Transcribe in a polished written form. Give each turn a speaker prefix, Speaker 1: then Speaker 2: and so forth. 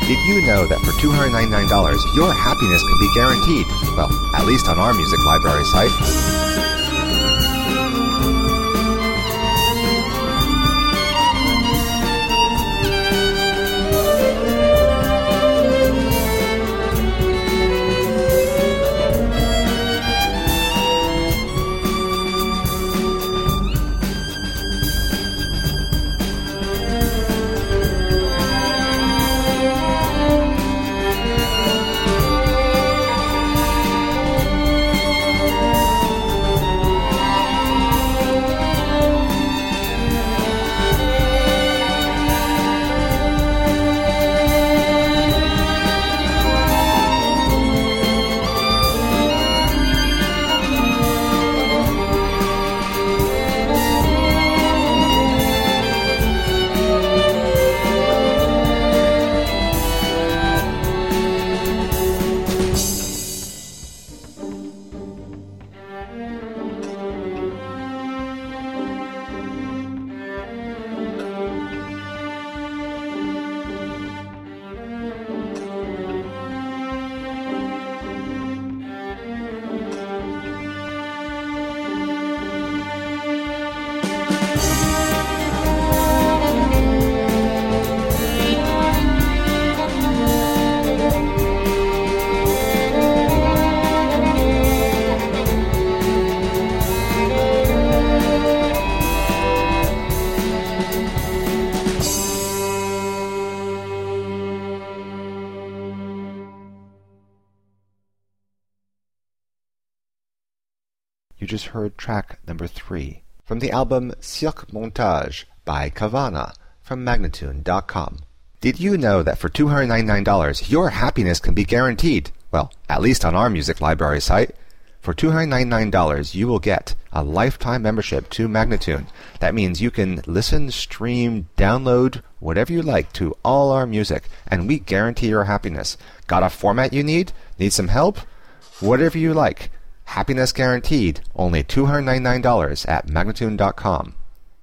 Speaker 1: Did you know that for $299, your happiness can be guaranteed? Well, at least on our music library site. You just heard track number 3 from the album Cirque Montage by Kavana from Magnatune.com. Did you know that for $299, your happiness can be guaranteed? Well, at least on our music library site. For $299, you will get a lifetime membership to Magnatune. That means you can listen, stream, download, whatever you like to all our music, and we guarantee your happiness. Got a format you need? Need some help? Whatever you like. Happiness guaranteed. Only $299 at Magnatune.com.